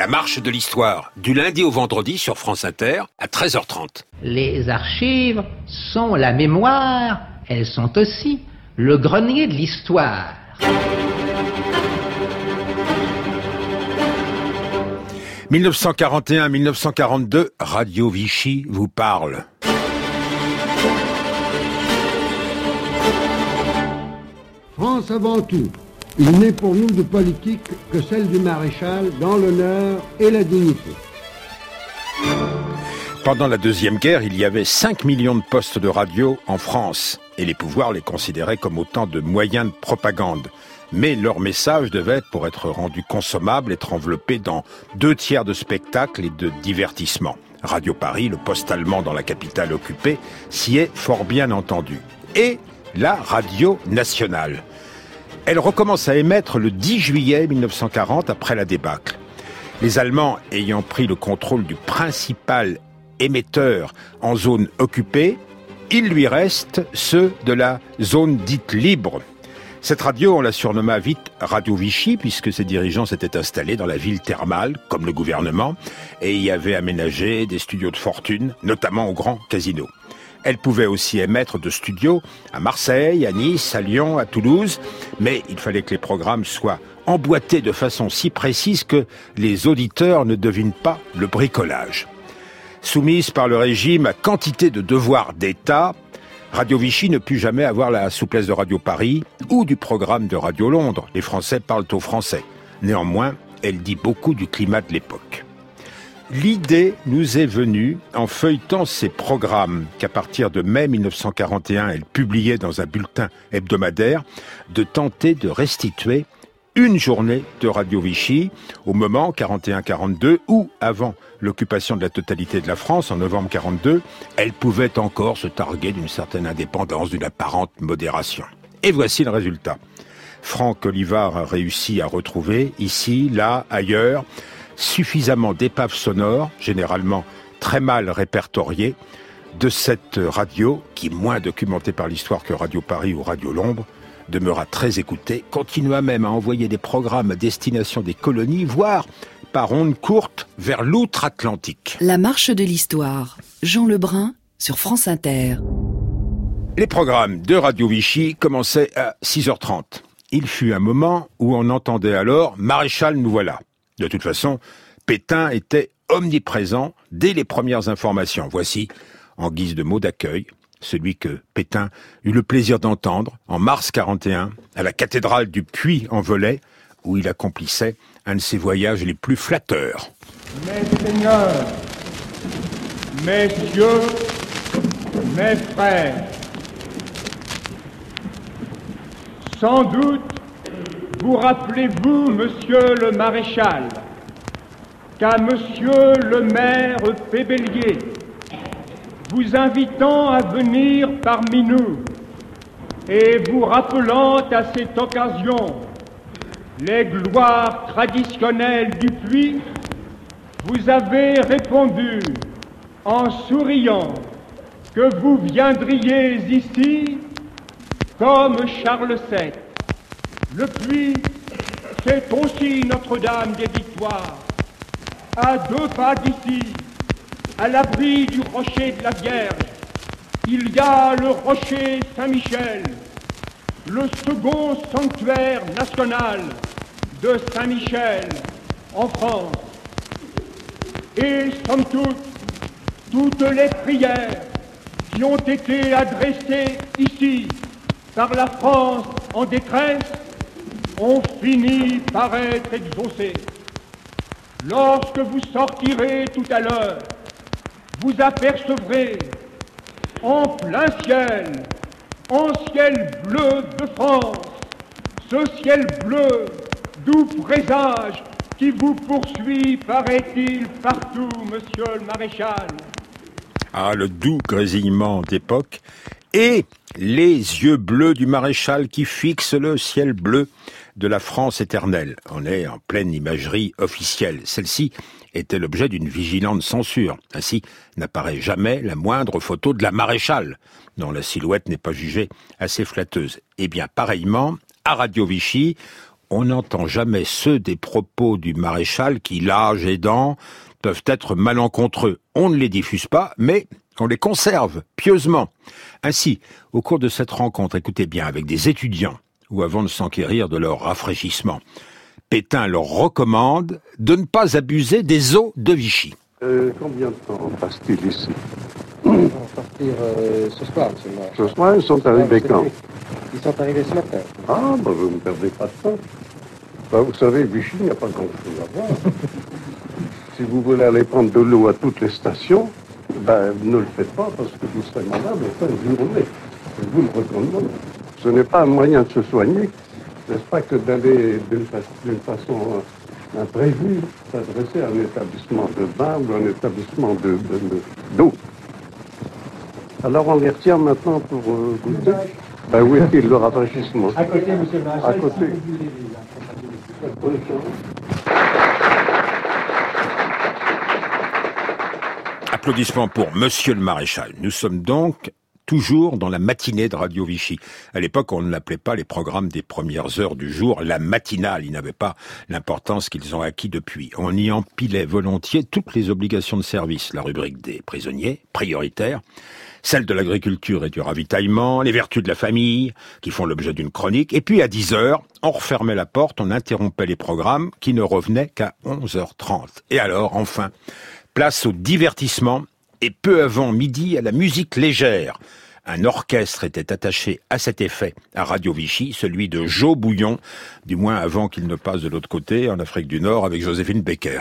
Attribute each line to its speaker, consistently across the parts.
Speaker 1: marche de l'histoire, du lundi au vendredi sur France Inter à 13h30.
Speaker 2: Les archives sont la mémoire, elles sont aussi le grenier de l'histoire.
Speaker 1: « 1941-1942, Radio Vichy vous parle. »
Speaker 3: France avant tout. Il n'est pour nous de politique que celle du maréchal dans l'honneur et la dignité.
Speaker 1: Pendant la Deuxième Guerre, il y avait 5 millions de postes de radio en France et les pouvoirs les considéraient comme autant de moyens de propagande. Mais leur message devait, pour être rendu consommable, être enveloppé dans 2/3 de spectacles et de divertissements. Radio Paris, le poste allemand dans la capitale occupée, s'y est fort bien entendu. Et la radio nationale. Elle recommence à émettre le 10 juillet 1940 après la débâcle. Les Allemands ayant pris le contrôle du principal émetteur en zone occupée, il lui reste ceux de la zone dite libre. Cette radio, on la surnomma vite Radio Vichy, puisque ses dirigeants s'étaient installés dans la ville thermale, comme le gouvernement, et y avaient aménagé des studios de fortune, notamment au Grand Casino. Elle pouvait aussi émettre de studios à Marseille, à Nice, à Lyon, à Toulouse, mais il fallait que les programmes soient emboîtés de façon si précise que les auditeurs ne devinent pas le bricolage. Soumise par le régime à quantité de devoirs d'État, Radio Vichy ne put jamais avoir la souplesse de Radio Paris ou du programme de Radio Londres. Les Français parlent au français. Néanmoins, elle dit beaucoup du climat de l'époque. L'idée nous est venue en feuilletant ces programmes qu'à partir de mai 1941, elle publiait dans un bulletin hebdomadaire, de tenter de restituer une journée de Radio Vichy au moment 41-42 où, avant l'occupation de la totalité de la France en novembre 42, elle pouvait encore se targuer d'une certaine indépendance, d'une apparente modération. Et voici le résultat. Franck Olivard a réussi à retrouver, ici, là, ailleurs, suffisamment d'épaves sonores, généralement très mal répertoriées, de cette radio, qui, moins documentée par l'histoire que Radio Paris ou Radio Londres, demeura très écoutée, continua même à envoyer des programmes à destination des colonies, voire par ondes courtes vers l'outre-Atlantique.
Speaker 4: La marche de l'histoire, Jean Lebrun sur France Inter.
Speaker 1: Les programmes de Radio Vichy commençaient à 6h30. Il fut un moment où on entendait alors « Maréchal, nous voilà ». De toute façon, Pétain était omniprésent dès les premières informations. Voici, en guise de mot d'accueil, celui que Pétain eut le plaisir d'entendre en mars 41 à la cathédrale du Puy-en-Velay, où il accomplissait un de ses voyages les plus flatteurs.
Speaker 5: Mes seigneurs, messieurs, mes frères, sans doute vous rappelez-vous, monsieur le maréchal, qu'à monsieur le maire Pébellier, vous invitant à venir parmi nous et vous rappelant à cette occasion les gloires traditionnelles du Puy, vous avez répondu en souriant que vous viendriez ici comme Charles VII. Le Puy, c'est aussi Notre-Dame des Victoires, à 2 pas d'ici, à l'abri du rocher de la Vierge, il y a le rocher Saint-Michel, le second sanctuaire national de Saint-Michel en France. Et somme toute, toutes les prières qui ont été adressées ici par la France en détresse ont fini par être exaucées. Lorsque vous sortirez tout à l'heure, vous apercevrez en plein ciel, en ciel bleu de France, ce ciel bleu, doux présage qui vous poursuit, paraît-il, partout, monsieur le maréchal.
Speaker 1: Ah, le doux grésillement d'époque et les yeux bleus du maréchal qui fixent le ciel bleu de la France éternelle. On est en pleine imagerie officielle. Celle-ci était l'objet d'une vigilante censure. Ainsi, n'apparaît jamais la moindre photo de la maréchale, dont la silhouette n'est pas jugée assez flatteuse. Eh bien, pareillement, à Radio Vichy, on n'entend jamais ceux des propos du maréchal qui, l'âge aidant, peuvent être malencontreux. On ne les diffuse pas, mais on les conserve pieusement. Ainsi, au cours de cette rencontre, écoutez bien, avec des étudiants, ou avant de s'enquérir de leur rafraîchissement, Pétain leur recommande de ne pas abuser des eaux de Vichy.
Speaker 6: Combien de temps passe-t-il ici?
Speaker 7: Ils vont partir ce soir, monsieur le maréchal.
Speaker 6: Ce soir, ils sont arrivés quand?
Speaker 7: Ils sont arrivés ce matin.
Speaker 6: Ah, bah vous ne perdez pas de temps. Bah, vous savez, Vichy, il n'y a pas grand-chose à voir. Si vous voulez aller prendre de l'eau à toutes les stations, ben, ne le faites pas parce que vous serez malade en fin de journée. Je vous le recommande. Ce n'est pas un moyen de se soigner, n'est-ce pas, que d'aller d'une façon imprévue s'adresser à un établissement de bain ou un établissement d'eau. Alors on les retient maintenant pour goûter. Ben où est-il le rafraîchissement?
Speaker 7: À côté, monsieur le maréchal.
Speaker 6: À côté.
Speaker 1: Applaudissements pour Monsieur le Maréchal. Nous sommes donc toujours dans la matinée de Radio Vichy. À l'époque, on ne l'appelait pas les programmes des premières heures du jour, la matinale. Ils n'avaient pas l'importance qu'ils ont acquis depuis. On y empilait volontiers toutes les obligations de service. La rubrique des prisonniers, prioritaire, celle de l'agriculture et du ravitaillement, les vertus de la famille, qui font l'objet d'une chronique. Et puis à 10h, on refermait la porte, on interrompait les programmes qui ne revenaient qu'à 11h30. Et alors, enfin, place au divertissement et peu avant midi à la musique légère. Un orchestre était attaché à cet effet à Radio Vichy, celui de Jo Bouillon, du moins avant qu'il ne passe de l'autre côté, en Afrique du Nord, avec Joséphine Baker.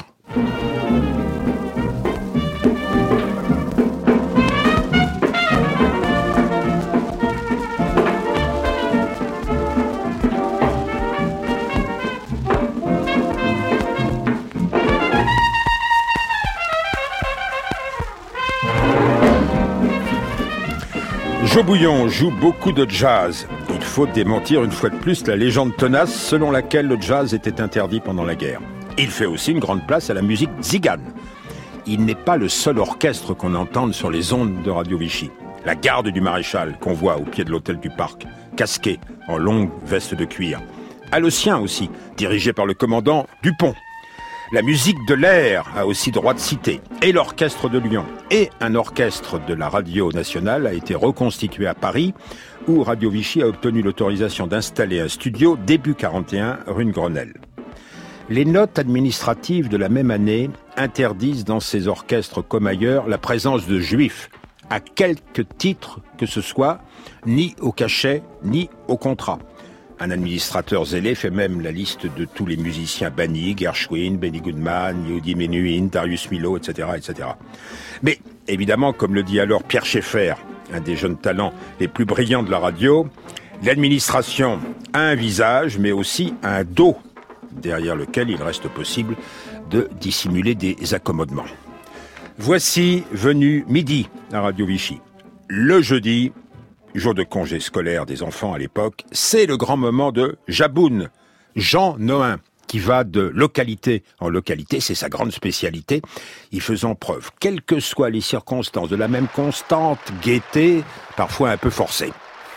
Speaker 1: Jo Bouillon joue beaucoup de jazz. Il faut démentir une fois de plus la légende tenace selon laquelle le jazz était interdit pendant la guerre. Il fait aussi une grande place à la musique tzigane. Il n'est pas le seul orchestre qu'on entende sur les ondes de Radio Vichy. La garde du maréchal qu'on voit au pied de l'hôtel du Parc, casqué en longue veste de cuir. A le sien aussi, dirigé par le commandant Dupont. La musique de l'air a aussi droit de citer, et l'orchestre de Lyon, et un orchestre de la radio nationale a été reconstitué à Paris, où Radio Vichy a obtenu l'autorisation d'installer un studio début 41, rue de Grenelle. Les notes administratives de la même année interdisent dans ces orchestres comme ailleurs la présence de juifs, à quelque titre que ce soit, ni au cachet, ni au contrat. Un administrateur zélé fait même la liste de tous les musiciens bannis, Gershwin, Benny Goodman, Yehudi Menuhin, Darius Milhaud, etc., etc. Mais, évidemment, comme le dit alors Pierre Schaeffer, un des jeunes talents les plus brillants de la radio, l'administration a un visage, mais aussi un dos, derrière lequel il reste possible de dissimuler des accommodements. Voici venu midi à Radio Vichy. Le jeudi, jour de congé scolaire des enfants à l'époque, c'est le grand moment de Jaboun, Jean Nohain, qui va de localité en localité, c'est sa grande spécialité, y faisant preuve, quelles que soient les circonstances, de la même constante gaieté, parfois un peu forcée.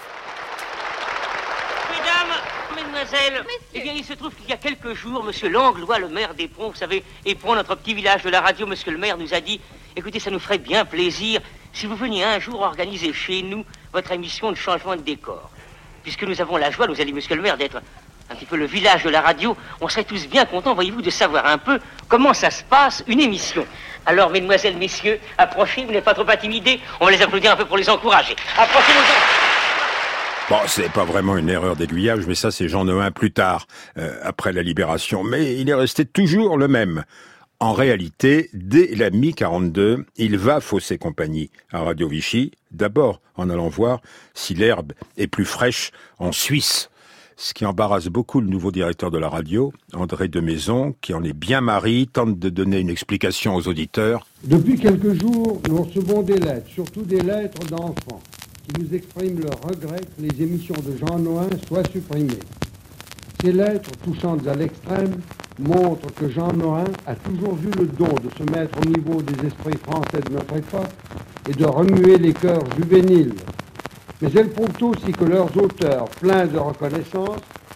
Speaker 8: Mesdemoiselles, eh bien, il se trouve qu'il y a quelques jours, monsieur Langlois, le maire d'Éperon, vous savez, Éperon, notre petit village de la radio, monsieur le maire nous a dit, écoutez, ça nous ferait bien plaisir si vous veniez un jour organiser chez nous votre émission de changement de décor. Puisque nous avons la joie, nous a dit monsieur le maire, d'être un petit peu le village de la radio, on serait tous bien contents, voyez-vous, de savoir un peu comment ça se passe, une émission. Alors, mesdemoiselles, messieurs, approchez, vous n'êtes pas trop intimidés, on va les applaudir un peu pour les encourager. Approchez nos enfants.
Speaker 1: Bon, c'est pas vraiment une erreur d'aiguillage, mais ça c'est Jean Nohain plus tard, après la Libération. Mais il est resté toujours le même. En réalité, dès la mi-42, il va fausser compagnie à Radio Vichy, d'abord en allant voir si l'herbe est plus fraîche en Suisse. Ce qui embarrasse beaucoup le nouveau directeur de la radio, André Demaison, qui en est bien mari, tente de donner une explication aux auditeurs.
Speaker 3: Depuis quelques jours, nous recevons des lettres, surtout des lettres d'enfants, qui nous expriment leur regret que les émissions de Jean Nohain soient supprimées. Ces lettres, touchantes à l'extrême, montrent que Jean Nohain a toujours eu le don de se mettre au niveau des esprits français de notre époque et de remuer les cœurs juvéniles. Mais elles prouvent aussi que leurs auteurs, pleins de reconnaissance,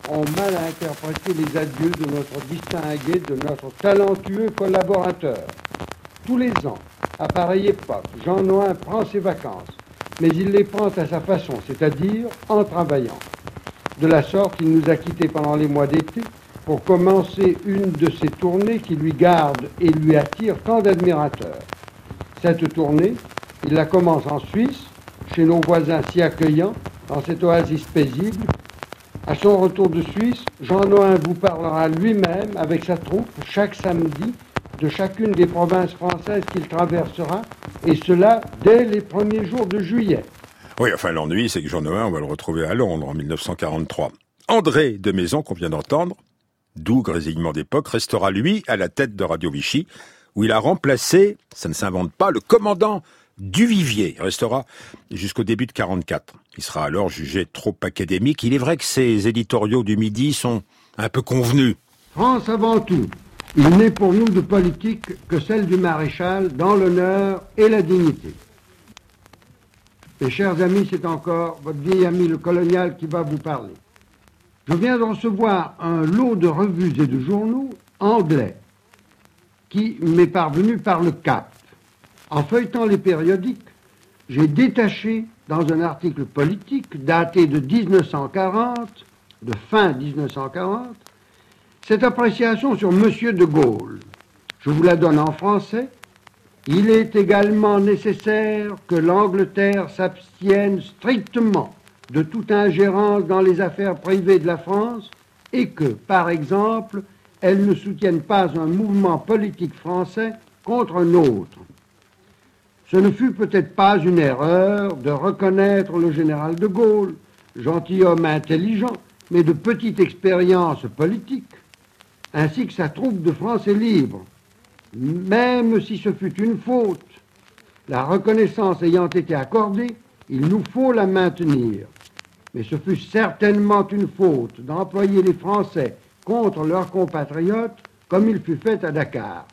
Speaker 3: ont mal interprété les adieux de notre distingué, de notre talentueux collaborateur. Tous les ans, à pareille époque, Jean Nohain prend ses vacances, mais il les prend à sa façon, c'est-à-dire en travaillant. De la sorte, il nous a quittés pendant les mois d'été pour commencer une de ces tournées qui lui garde et lui attire tant d'admirateurs. Cette tournée, il la commence en Suisse, chez nos voisins si accueillants, dans cette oasis paisible. À son retour de Suisse, Jean Nohain vous parlera lui-même avec sa troupe chaque samedi de chacune des provinces françaises qu'il traversera, et cela dès les premiers jours de juillet.
Speaker 1: Oui, enfin l'ennui, c'est que Jean Nohain, on va le retrouver à Londres en 1943. André de Maison, qu'on vient d'entendre, doux grésillement d'époque, restera lui à la tête de Radio Vichy, où il a remplacé, ça ne s'invente pas, le commandant Duvivier. Il restera jusqu'au début de 1944. Il sera alors jugé trop académique. Il est vrai que ces éditoriaux du Midi sont un peu convenus.
Speaker 3: France avant tout. Il n'est pour nous de politique que celle du maréchal dans l'honneur et la dignité. Mes chers amis, c'est encore votre vieil ami le colonial qui va vous parler. Je viens de recevoir un lot de revues et de journaux anglais qui m'est parvenu par le Cap. En feuilletant les périodiques, j'ai détaché dans un article politique daté de 1940, de fin 1940, cette appréciation sur M. de Gaulle. Je vous la donne en français. Il est également nécessaire que l'Angleterre s'abstienne strictement de toute ingérence dans les affaires privées de la France et que, par exemple, elle ne soutienne pas un mouvement politique français contre un autre. Ce ne fut peut-être pas une erreur de reconnaître le général de Gaulle, gentilhomme intelligent, mais de petite expérience politique, ainsi que sa troupe de Français libres. Même si ce fut une faute, la reconnaissance ayant été accordée, il nous faut la maintenir. Mais ce fut certainement une faute d'employer les Français contre leurs compatriotes comme il fut fait à Dakar.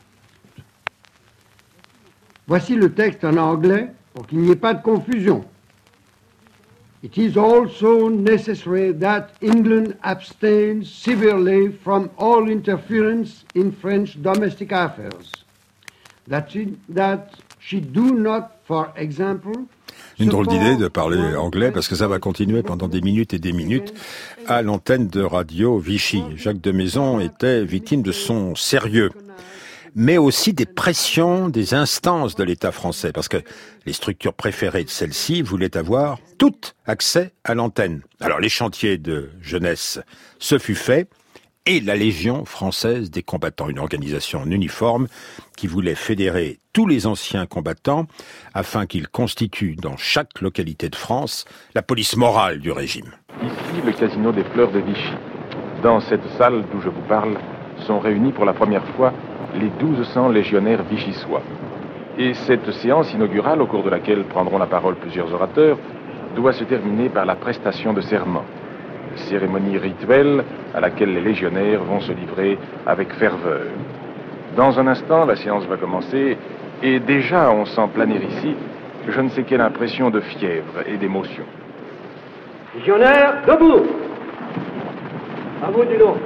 Speaker 3: Voici le texte en anglais pour qu'il n'y ait pas de confusion. It is also necessary that England abstain severely from all interference in French domestic affairs. That she do not, for example,
Speaker 1: une drôle d'idée de parler anglais, parce que ça va continuer pendant des minutes et des minutes à l'antenne de Radio Vichy. Jacques de Maison était victime de son sérieux, mais aussi des pressions des instances de l'État français, parce que les structures préférées de celles-ci voulaient avoir tout accès à l'antenne. Alors les chantiers de jeunesse, ce fut fait, et la Légion française des combattants, une organisation en uniforme qui voulait fédérer tous les anciens combattants afin qu'ils constituent dans chaque localité de France la police morale du régime.
Speaker 9: Ici, le casino des Fleurs de Vichy. Dans cette salle d'où je vous parle, sont réunis pour la première fois les 1200 légionnaires vichysois. Et cette séance inaugurale, au cours de laquelle prendront la parole plusieurs orateurs, doit se terminer par la prestation de serment. Cérémonie rituelle à laquelle les légionnaires vont se livrer avec ferveur. Dans un instant, la séance va commencer et déjà on sent planer ici je ne sais quelle impression de fièvre et d'émotion.
Speaker 5: Légionnaires, debout! À vous du nom.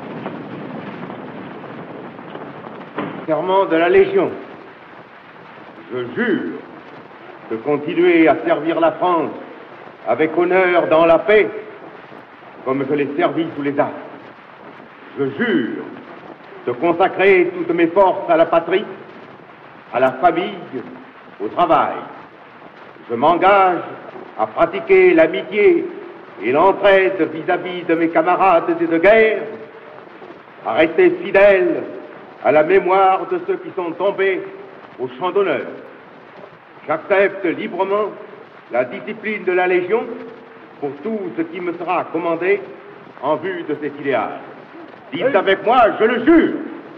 Speaker 10: Serment de la Légion. Je jure de continuer à servir la France avec honneur dans la paix, comme je l'ai servi sous les armes. Je jure de consacrer toutes mes forces à la patrie, à la famille, au travail. Je m'engage à pratiquer l'amitié et l'entraide vis-à-vis de mes camarades et de guerre, à rester fidèle à la mémoire de ceux qui sont tombés au champ d'honneur. J'accepte librement la discipline de la Légion pour tout ce qui me sera commandé en vue de cet idéal. Dites avec moi, je le jure.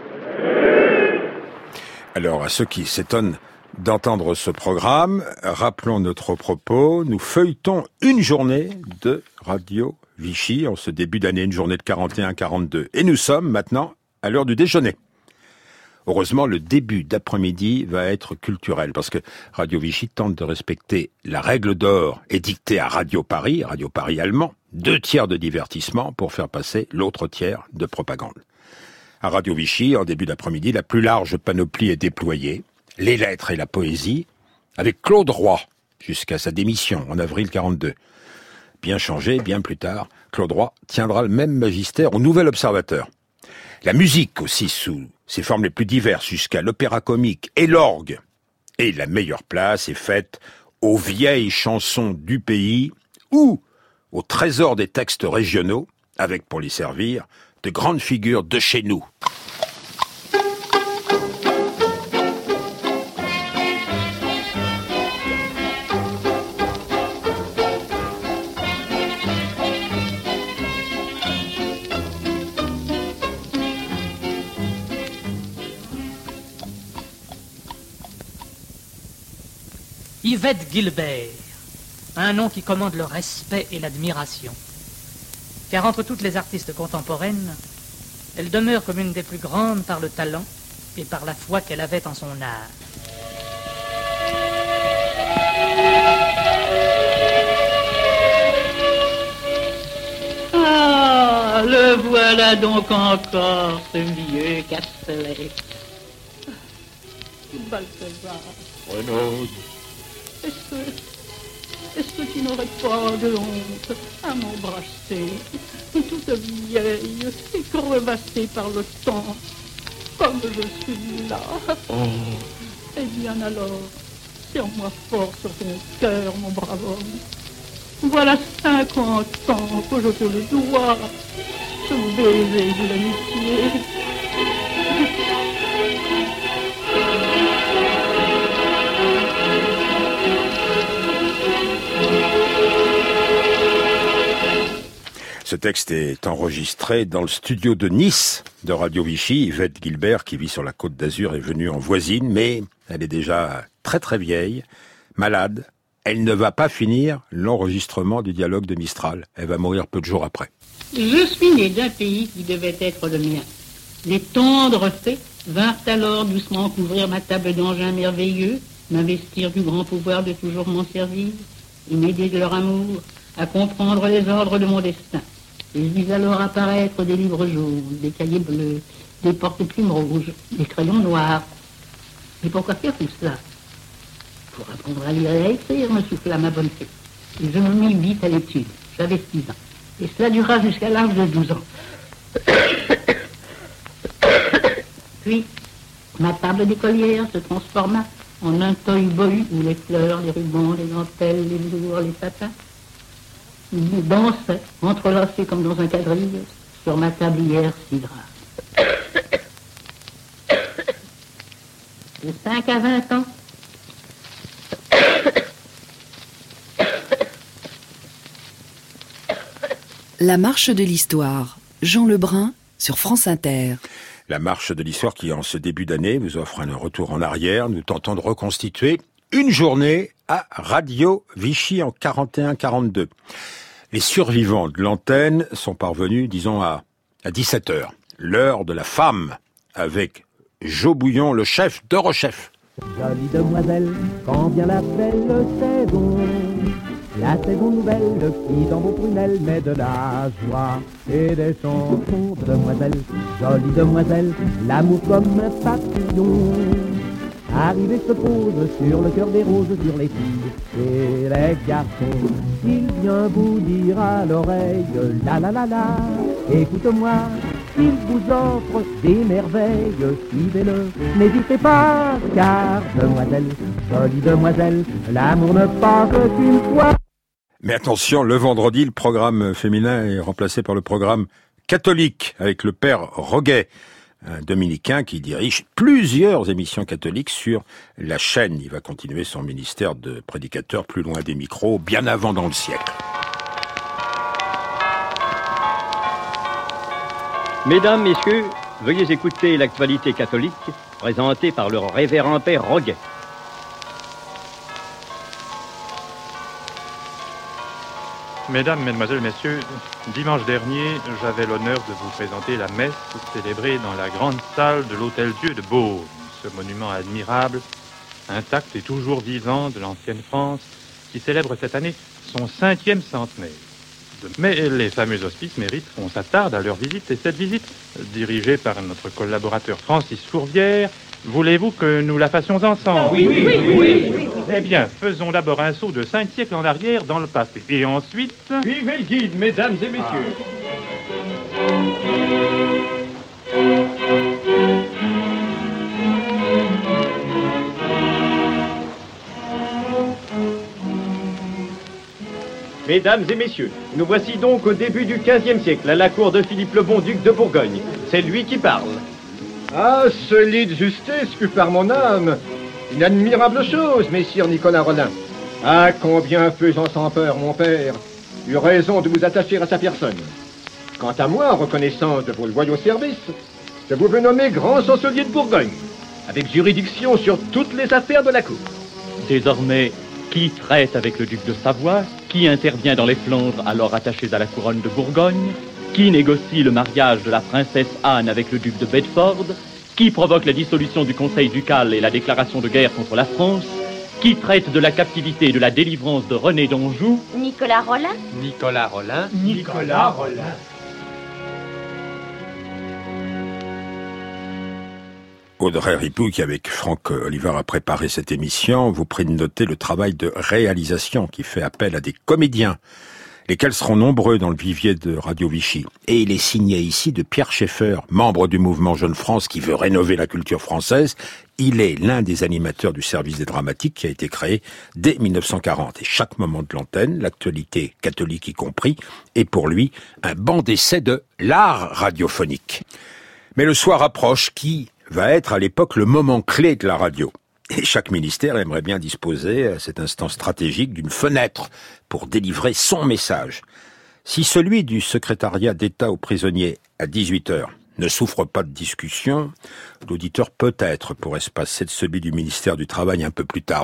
Speaker 1: Alors, à ceux qui s'étonnent d'entendre ce programme, rappelons notre propos. Nous feuilletons une journée de Radio Vichy en ce début d'année, une journée de 41-42. Et nous sommes maintenant à l'heure du déjeuner. Heureusement, le début d'après-midi va être culturel, parce que Radio Vichy tente de respecter la règle d'or édictée à Radio Paris allemand, 2/3 de divertissement pour faire passer l'autre tiers de propagande. À Radio Vichy, en début d'après-midi, la plus large panoplie est déployée, les lettres et la poésie, avec Claude Roy, jusqu'à sa démission en avril 42. Bien changé, bien plus tard, Claude Roy tiendra le même magistère au Nouvel Observateur. La musique aussi, sous ses formes les plus diverses, jusqu'à l'opéra comique et l'orgue. Et la meilleure place est faite aux vieilles chansons du pays ou au trésor des textes régionaux, avec pour les servir de grandes figures de chez nous.
Speaker 11: Yvette Gilbert, un nom qui commande le respect et l'admiration. Car entre toutes les artistes contemporaines, elle demeure comme une des plus grandes par le talent et par la foi qu'elle avait en son art.
Speaker 12: Ah, le voilà donc encore, ce vieux Castellet. Balthazar.
Speaker 13: Renaud.
Speaker 12: Est-ce que tu n'aurais pas de honte à m'embrasser, toute vieille et crevassée par le temps, comme je suis là?
Speaker 13: Oh.
Speaker 12: Eh bien alors, serre-moi fort sur ton cœur, mon brave homme. Voilà 50 ans que je te le dois, ce baiser de l'amitié.
Speaker 1: Ce texte est enregistré dans le studio de Nice de Radio Vichy. Yvette Gilbert, qui vit sur la Côte d'Azur, est venue en voisine, mais elle est déjà très très vieille, malade. Elle ne va pas finir l'enregistrement du dialogue de Mistral. Elle va mourir peu de jours après.
Speaker 12: Je suis né d'un pays qui devait être le mien. Les tendres fées vinrent alors doucement couvrir ma table d'engins merveilleux, m'investir du grand pouvoir de toujours m'en servir, et m'aider de leur amour à comprendre les ordres de mon destin. Et je vis alors apparaître des livres jaunes, des cahiers bleus, des porte-plumes rouges, des crayons noirs. Et pourquoi faire tout cela? Pour apprendre à lire et à écrire, me souffla ma bonne fée. Et je me mis vite à l'étude. J'avais 6 ans. Et cela dura jusqu'à l'âge de 12 ans. Puis, ma table d'écolière se transforma en un toy-boy où les fleurs, les rubans, les dentelles, les velours, les sapins dansaient, entrelacés comme dans un quadrille, sur ma tablière si grave. De 5 à 20 ans,
Speaker 4: La marche de l'histoire, Jean Lebrun sur France Inter.
Speaker 1: La marche de l'histoire qui, en ce début d'année, vous offre un retour en arrière. Nous tentons de reconstituer une journée à Radio Vichy en 41-42. Les survivants de l'antenne sont parvenus, disons, à 17h. L'heure de la femme, avec Jo Bouillon, le chef d'Eurochef.
Speaker 14: Jolie demoiselle, quand vient la belle saison, la saison nouvelle qui dans vos prunelles met de la joie et des chansons. Demoiselle, jolie demoiselle, l'amour comme un papillon arrive et se pose sur le cœur des roses, sur les filles et les garçons. Il vient vous dire à l'oreille, la la la la, écoute-moi, il vous offre des merveilles, suivez-le, n'hésitez pas, car demoiselle, jolie demoiselle, l'amour ne passe qu'une fois.
Speaker 1: Mais attention, le vendredi, le programme féminin est remplacé par le programme catholique, avec le père Roguet, un dominicain qui dirige plusieurs émissions catholiques sur la chaîne. Il va continuer son ministère de prédicateur plus loin des micros, bien avant dans le siècle.
Speaker 15: Mesdames, Messieurs, veuillez écouter l'actualité catholique présentée par le révérend père Roguet.
Speaker 13: Mesdames, Mesdemoiselles, Messieurs, dimanche dernier, j'avais l'honneur de vous présenter la messe célébrée dans la grande salle de l'Hôtel-Dieu de Beaune, ce monument admirable, intact et toujours vivant de l'ancienne France, qui célèbre cette année son 5e centenaire. Mais les fameux hospices méritent qu'on s'attarde à leur visite, et cette visite, dirigée par notre collaborateur Francis Fourvière, voulez-vous que nous la fassions ensemble?
Speaker 16: Oui.
Speaker 13: Eh bien, faisons d'abord un saut de 5 siècles en arrière dans le passé. Et ensuite...
Speaker 16: Suivez le guide, mesdames et messieurs. Mesdames et messieurs, nous voici donc au début du XVe siècle, à la cour de Philippe le Bon, duc de Bourgogne. C'est lui qui parle.
Speaker 7: Ah, solide justesse, que par mon âme. Une admirable chose, messire Nicolas Rollin. Ah, combien faisant sans peur, mon père, eut raison de vous attacher à sa personne. Quant à moi, en reconnaissance de vos loyaux services, je vous veux nommer grand chancelier de Bourgogne, avec juridiction sur toutes les affaires de la cour.
Speaker 17: Désormais, qui traite avec le duc de Savoie? Qui intervient dans les Flandres alors attachés à la couronne de Bourgogne? Qui négocie le mariage de la princesse Anne avec le duc de Bedford? Qui provoque la dissolution du conseil ducal et la déclaration de guerre contre la France? Qui traite de la captivité et de la délivrance de René d'Anjou?
Speaker 18: Nicolas Rollin.
Speaker 16: Nicolas Rollin.
Speaker 7: Nicolas Rollin.
Speaker 1: Audrey Ripou, qui avec Franck Oliver a préparé cette émission, vous prie de noter le travail de réalisation qui fait appel à des comédiens, lesquels seront nombreux dans le vivier de Radio Vichy. Et il est signé ici de Pierre Schaeffer, membre du mouvement Jeune France qui veut rénover la culture française. Il est l'un des animateurs du service des dramatiques qui a été créé dès 1940. Et chaque moment de l'antenne, l'actualité catholique y compris, est pour lui un banc d'essai de l'art radiophonique. Mais le soir approche qui va être à l'époque le moment clé de la radio. Et chaque ministère aimerait bien disposer à cet instant stratégique d'une fenêtre pour délivrer son message. Si celui du secrétariat d'État aux prisonniers à 18h ne souffre pas de discussion, l'auditeur peut-être pourrait se passer de celui du ministère du Travail un peu plus tard,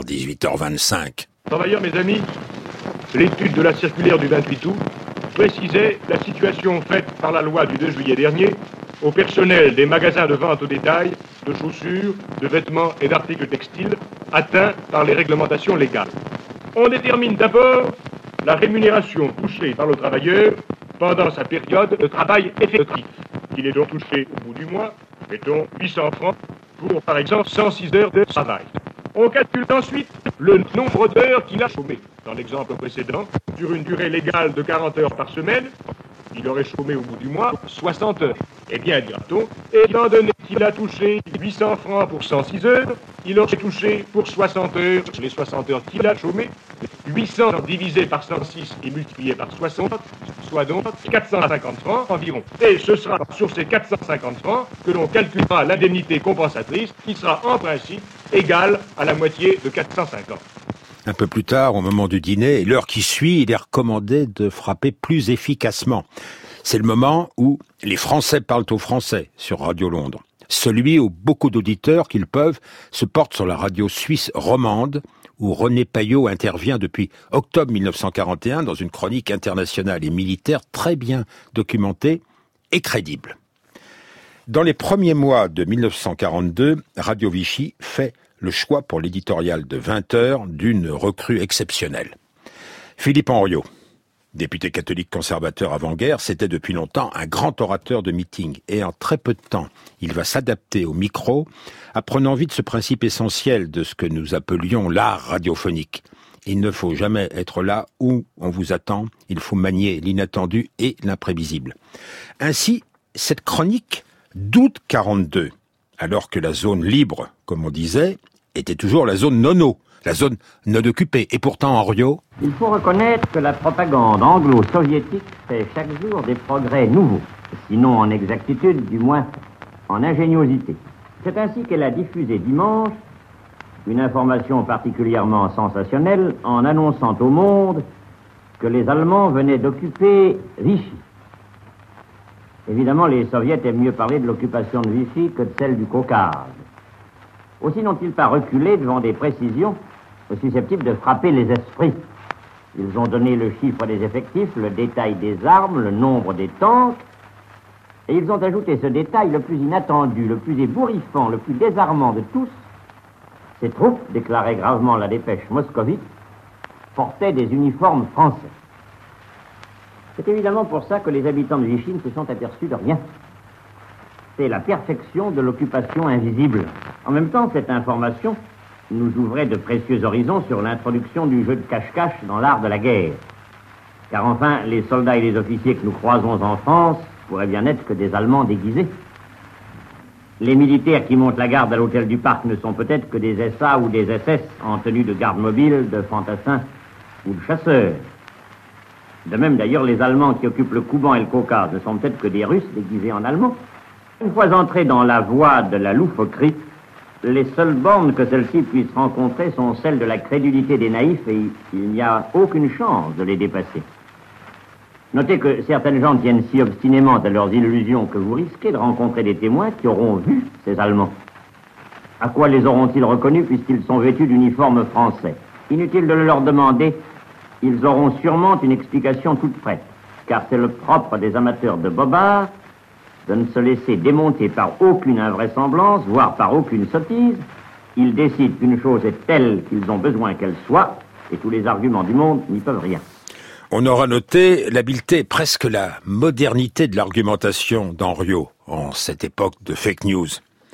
Speaker 1: 18h25.
Speaker 10: Travailleurs, mes amis, l'étude de la circulaire du 28 août précisait la situation faite par la loi du 2 juillet dernier au personnel des magasins de vente au détail de chaussures, de vêtements et d'articles textiles atteints par les réglementations légales. On détermine d'abord la rémunération touchée par le travailleur pendant sa période de travail effectif. Il est donc touché au bout du mois, mettons 800 francs pour, par exemple, 106 heures de travail. On calcule ensuite le nombre d'heures qu'il a chômé. Dans l'exemple précédent, sur une durée légale de 40 heures par semaine, il aurait chômé au bout du mois 60 heures. Eh bien, dira-t-on, étant donné qu'il a touché 800 francs pour 106 heures, il aurait touché pour 60 heures, les 60 heures qu'il a chômé, 800 divisé par 106 et multiplié par 60, soit donc 450 francs environ. Et ce sera sur ces 450 francs que l'on calculera l'indemnité compensatrice, qui sera en principe égale à la moitié de 450.
Speaker 1: Un peu plus tard, au moment du dîner, et l'heure qui suit, il est recommandé de frapper plus efficacement. C'est le moment où les Français parlent aux Français sur Radio Londres. Celui où beaucoup d'auditeurs qu'ils peuvent se portent sur la radio suisse romande, où René Payot intervient depuis octobre 1941 dans une chronique internationale et militaire très bien documentée et crédible. Dans les premiers mois de 1942, Radio Vichy fait le choix pour l'éditorial de 20 heures d'une recrue exceptionnelle. Philippe Henriot, député catholique conservateur avant-guerre, c'était depuis longtemps un grand orateur de meeting. Et en très peu de temps, il va s'adapter au micro, apprenant vite ce principe essentiel de ce que nous appelions l'art radiophonique. Il ne faut jamais être là où on vous attend, il faut manier l'inattendu et l'imprévisible. Ainsi, cette chronique d'août 42, alors que la zone libre, comme on disait, était toujours la zone nono, la zone non occupée. Et pourtant, Henriot...
Speaker 19: Il faut reconnaître que la propagande anglo-soviétique fait chaque jour des progrès nouveaux, sinon en exactitude, du moins en ingéniosité. C'est ainsi qu'elle a diffusé dimanche une information particulièrement sensationnelle en annonçant au monde que les Allemands venaient d'occuper Vichy. Évidemment, les Soviets aiment mieux parler de l'occupation de Vichy que de celle du Caucase. Aussi n'ont-ils pas reculé devant des précisions susceptibles de frapper les esprits. Ils ont donné le chiffre des effectifs, le détail des armes, le nombre des tanks, et ils ont ajouté ce détail le plus inattendu, le plus ébouriffant, le plus désarmant de tous. Ces troupes, déclarait gravement la dépêche moscovite, portaient des uniformes français. C'est évidemment pour ça que les habitants de Vichy ne se sont aperçus de rien. C'est la perfection de l'occupation invisible. En même temps, cette information nous ouvrait de précieux horizons sur l'introduction du jeu de cache-cache dans l'art de la guerre. Car enfin, les soldats et les officiers que nous croisons en France pourraient bien être que des Allemands déguisés. Les militaires qui montent la garde à l'hôtel du Parc ne sont peut-être que des SA ou des SS en tenue de garde mobile, de fantassins ou de chasseurs. De même d'ailleurs, les Allemands qui occupent le Kouban et le Caucase ne sont peut-être que des Russes déguisés en Allemands. Une fois entrés dans la voie de la loufoquerie, les seules bornes que celle-ci puisse rencontrer sont celles de la crédulité des naïfs et il n'y a aucune chance de les dépasser. Notez que certaines gens tiennent si obstinément à leurs illusions que vous risquez de rencontrer des témoins qui auront vu ces Allemands. À quoi les auront-ils reconnus puisqu'ils sont vêtus d'uniformes français? Inutile de le leur demander, ils auront sûrement une explication toute prête, car c'est le propre des amateurs de bobards de ne se laisser démonter par aucune invraisemblance, voire par aucune sottise. Ils décident qu'une chose est telle qu'ils ont besoin qu'elle soit, et tous les arguments du monde n'y peuvent rien.
Speaker 1: On aura noté l'habileté, presque la modernité de l'argumentation d'Henriot en cette époque de fake news.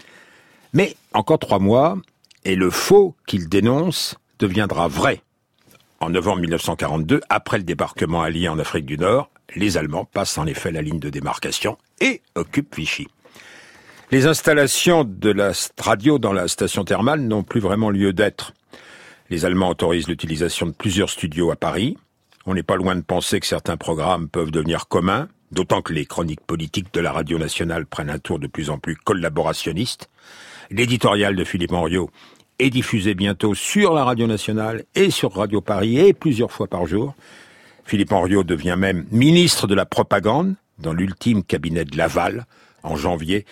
Speaker 1: Mais encore 3 mois, et le faux qu'il dénonce deviendra vrai. En novembre 1942, après le débarquement allié en Afrique du Nord, les Allemands passent en effet la ligne de démarcation et occupent Vichy. Les installations de la radio dans la station thermale n'ont plus vraiment lieu d'être. Les Allemands autorisent l'utilisation de plusieurs studios à Paris. On n'est pas loin de penser que certains programmes peuvent devenir communs, d'autant que les chroniques politiques de la radio nationale prennent un tour de plus en plus collaborationniste. L'éditorial de Philippe Henriot est diffusé bientôt sur la radio nationale et sur Radio Paris et plusieurs fois par jour. Philippe Henriot devient même ministre de la propagande dans l'ultime cabinet de Laval en janvier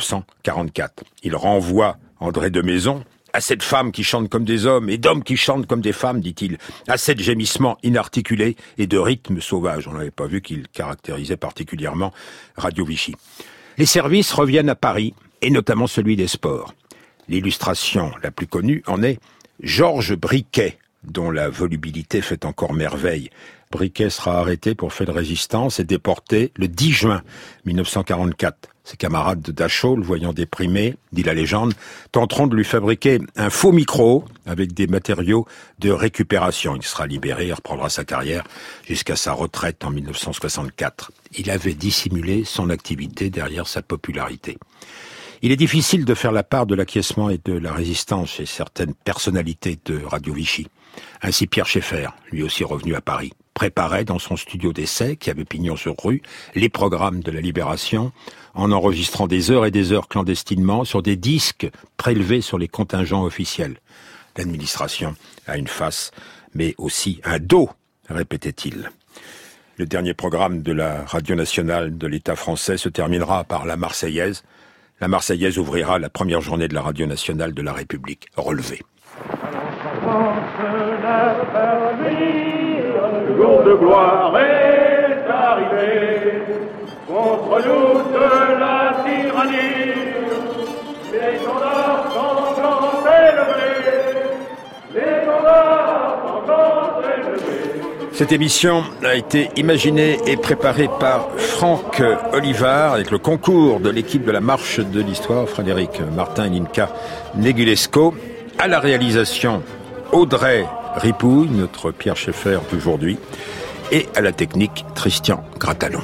Speaker 1: 1944. Il renvoie André de Maison à cette femme qui chante comme des hommes et d'hommes qui chantent comme des femmes, dit-il, à cette gémissement inarticulé et de rythme sauvage. On n'avait pas vu qu'il caractérisait particulièrement Radio Vichy. Les services reviennent à Paris et notamment celui des sports. L'illustration la plus connue en est Georges Briquet, dont la volubilité fait encore merveille. Briquet sera arrêté pour fait de résistance et déporté le 10 juin 1944. Ses camarades de Dachau, le voyant déprimé, dit la légende, tenteront de lui fabriquer un faux micro avec des matériaux de récupération. Il sera libéré et reprendra sa carrière jusqu'à sa retraite en 1964. Il avait dissimulé son activité derrière sa popularité. Il est difficile de faire la part de l'acquiescement et de la résistance chez certaines personnalités de Radio Vichy. Ainsi Pierre Schaeffer, lui aussi revenu à Paris, préparait dans son studio d'essai, qui avait pignon sur rue, les programmes de la Libération, en enregistrant des heures et des heures clandestinement sur des disques prélevés sur les contingents officiels. L'administration a une face, mais aussi un dos, répétait-il. Le dernier programme de la Radio nationale de l'État français se terminera par la Marseillaise. La Marseillaise ouvrira la première journée de la Radio nationale de la République relevée.
Speaker 10: Le jour de gloire est arrivé contre nous de la tyrannie. Les gendarmes sanglants élevés, les gendarmes sanglants élevés.
Speaker 1: Cette émission a été imaginée et préparée par Franck Olivard avec le concours de l'équipe de la Marche de l'Histoire, Frédéric Martin et Ninka Negulesco. À la réalisation, Audrey Ripouille, notre Pierre Schaeffer d'aujourd'hui, et à la technique, Christian Gratalon.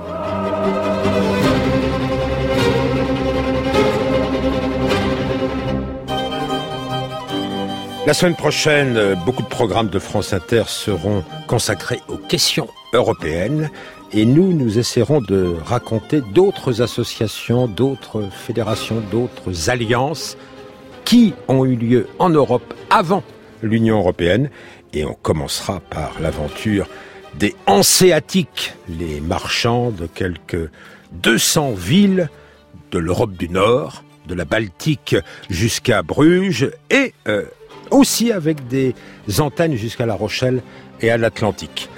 Speaker 1: La semaine prochaine, beaucoup de programmes de France Inter seront consacrés aux questions européennes et nous essaierons de raconter d'autres associations, d'autres fédérations, d'autres alliances qui ont eu lieu en Europe avant l'Union européenne. Et on commencera par l'aventure des Hanséatiques, les marchands de quelques 200 villes de l'Europe du Nord, de la Baltique jusqu'à Bruges et aussi avec des antennes jusqu'à La Rochelle et à l'Atlantique.